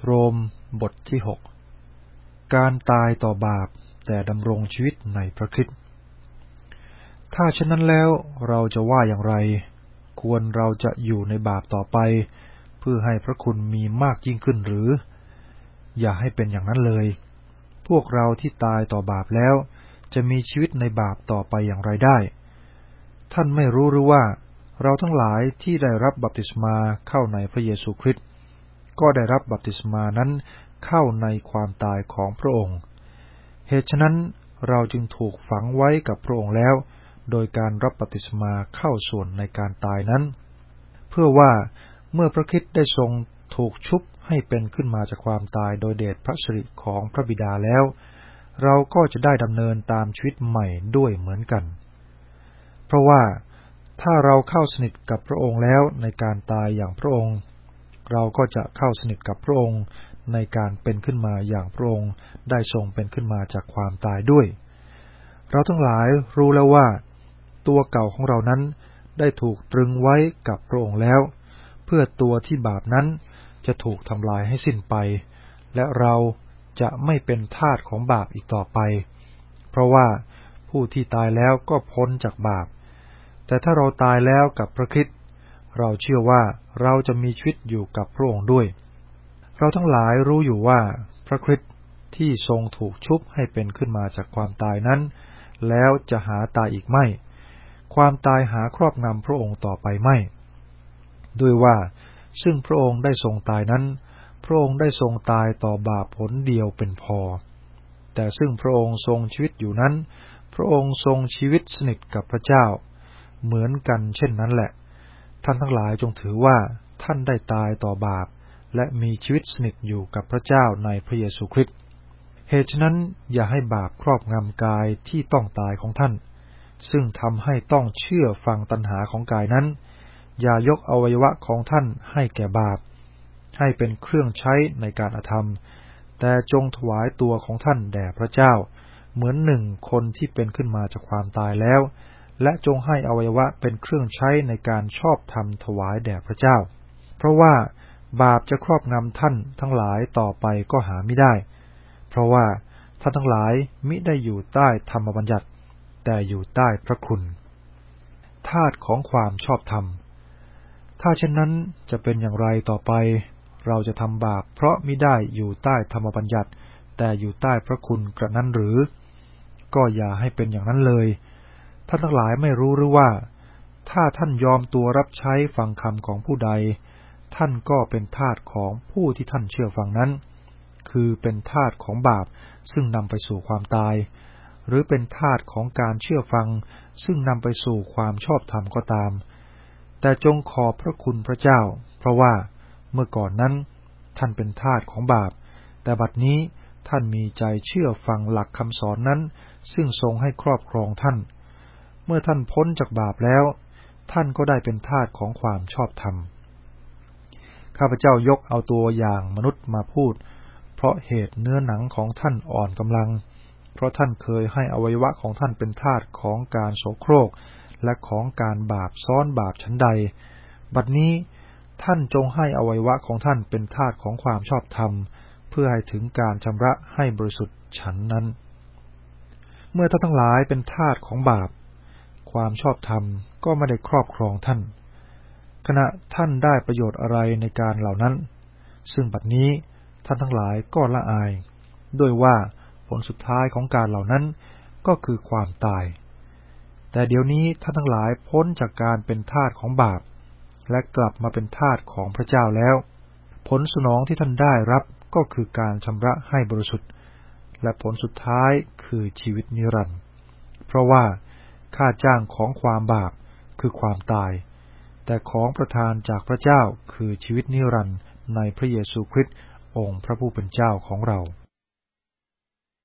รมบทที่6การตายต่อบาปแต่ดำรงชีวิตในพระคริสต์ถ้าเช่นนั้นแล้วเราจะว่าอย่างไรควรเราจะอยู่ในบาปต่อไปเพื่อให้พระคุณมีมากยิ่งขึ้นหรืออย่าให้เป็นอย่างนั้นเลยพวกเราที่ตายต่อบาปแล้วจะมีชีวิตในบาปต่อไปอย่างไรได้ท่านไม่รู้หรือว่าเราทั้งหลายที่ได้รับบัพติศมาเข้าในพระเยซูคริสต์ก็ได้รับบัพติศมานั้นเข้าในความตายของพระองค์เหตุฉะนั้นเราจึงถูกฝังไว้กับพระองค์แล้วโดยการรับบัพติศมาเข้าส่วนในการตายนั้นเพื่อว่าเมื่อพระคริสต์ได้ทรงถูกชุบให้เป็นขึ้นมาจากความตายโดยเดชพระสิริของพระบิดาแล้วเราก็จะได้ดำเนินตามชีวิตใหม่ด้วยเหมือนกันเพราะว่าถ้าเราเข้าสนิทกับพระองค์แล้วในการตายอย่างพระองค์เราก็จะเข้าสนิทกับพระองค์ในการเป็นขึ้นมาอย่างพระองค์ได้ทรงเป็นขึ้นมาจากความตายด้วยเราทั้งหลายรู้แล้วว่าตัวเก่าของเรานั้นได้ถูกตรึงไว้กับพระองค์แล้วเพื่อตัวที่บาปนั้นจะถูกทำลายให้สิ้นไปและเราจะไม่เป็นทาสของบาปอีกต่อไปเพราะว่าผู้ที่ตายแล้วก็พ้นจากบาปแต่ถ้าเราตายแล้วกับพระคริสต์เราเชื่อว่าเราจะมีชีวิตอยู่กับพระองค์ด้วยเราทั้งหลายรู้อยู่ว่าพระคริสต์ที่ทรงถูกชุบให้เป็นขึ้นมาจากความตายนั้นแล้วจะหาตายอีกไม่ความตายหาครอบงำพระองค์ต่อไปไม่ด้วยว่าซึ่งพระองค์ได้ทรงตายนั้นพระองค์ได้ทรงตายต่อบาปผลเดียวเป็นพอแต่ซึ่งพระองค์ทรงชีวิตอยู่นั้นพระองค์ทรงชีวิตสนิทกับพระเจ้าเหมือนกันเช่นนั้นแหละท่านทั้งหลายจงถือว่าท่านได้ตายต่อบาปและมีชีวิตสนิทอยู่กับพระเจ้าในพระเยซูคริสต์เหตุฉะนั้นอย่าให้บาปครอบงำกายที่ต้องตายของท่านซึ่งทำให้ต้องเชื่อฟังตัณหาของกายนั้นอย่ายกอวัยวะของท่านให้แก่บาปให้เป็นเครื่องใช้ในการอธรรมแต่จงถวายตัวของท่านแด่พระเจ้าเหมือนหนึ่งคนที่เป็นขึ้นมาจากความตายแล้วและจงให้อวัยวะเป็นเครื่องใช้ในการชอบธรรมถวายแด่พระเจ้าเพราะว่าบาปจะครอบงำท่านทั้งหลายต่อไปก็หาไม่ได้เพราะว่าท่านทั้งหลายมิได้อยู่ใต้ธรรมบัญญัติแต่อยู่ใต้พระคุณธาตุของความชอบธรรมถ้าเช่นนั้นจะเป็นอย่างไรต่อไปเราจะทำบาปเพราะมิได้อยู่ใต้ธรรมบัญญัติแต่อยู่ใต้พระคุณกระนั้นหรือก็อย่าให้เป็นอย่างนั้นเลยท่านทั้งหลายไม่รู้หรือว่าถ้าท่านยอมตัวรับใช้ฟังคำของผู้ใดท่านก็เป็นทาสของผู้ที่ท่านเชื่อฟังนั้นคือเป็นทาสของบาปซึ่งนำไปสู่ความตายหรือเป็นทาสของการเชื่อฟังซึ่งนำไปสู่ความชอบธรรมก็ตามแต่จงขอบพระคุณพระเจ้าเพราะว่าเมื่อก่อนนั้นท่านเป็นทาสของบาปแต่บัดนี้ท่านมีใจเชื่อฟังหลักคำสอนนั้นซึ่งทรงให้ครอบครองท่านเมื่อท่านพ้นจากบาปแล้วท่านก็ได้เป็นทาสของความชอบธรรมข้าพเจ้ายกเอาตัวอย่างมนุษย์มาพูดเพราะเหตุเนื้อหนังของท่านอ่อนกำลังเพราะท่านเคยให้อวัยวะของท่านเป็นทาสของการโสโครกและของการบาปซ้อนบาปชั้นใดบัดนี้ท่านจงให้อวัยวะของท่านเป็นทาสของความชอบธรรมเพื่อให้ถึงการชำระให้บริสุทธิ์ฉันนั้นเมื่อท่านทั้งหลายเป็นทาสของบาปความชอบธรรมก็ไม่ได้ครอบครองท่านขณะท่านได้ประโยชน์อะไรในการเหล่านั้นซึ่งบัดนี้ท่านทั้งหลายก็ละอายด้วยว่าผลสุดท้ายของการเหล่านั้นก็คือความตายแต่เดี๋ยวนี้ท่านทั้งหลายพ้นจากการเป็นทาสของบาปและกลับมาเป็นทาสของพระเจ้าแล้วผลสนองที่ท่านได้รับก็คือการชำระให้บริสุทธิ์และผลสุดท้ายคือชีวิตนิรันดร์เพราะว่าค่าจ้างของความบาปคือความตายแต่ของประทานจากพระเจ้าคือชีวิตนิรันดร์ในพระเยซูคริสต์องค์พระผู้เป็นเจ้าของเรา